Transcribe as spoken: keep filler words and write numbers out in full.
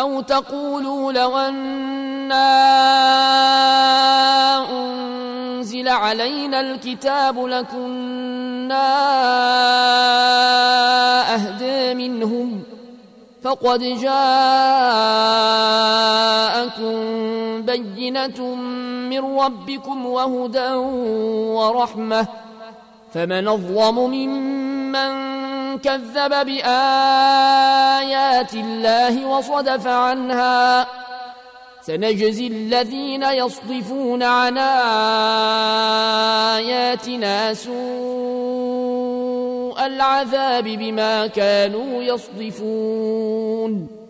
أو تقولوا لو أنا أنزل علينا الكتاب لكنا أهدى منهم فقد جاءكم بينة من ربكم وهدى ورحمة فمن أظلم ممن كذب بآيات الله وصدف عنها سنجزي الذين يصدفون عن آياتنا سوء العذاب بما كانوا يصدفون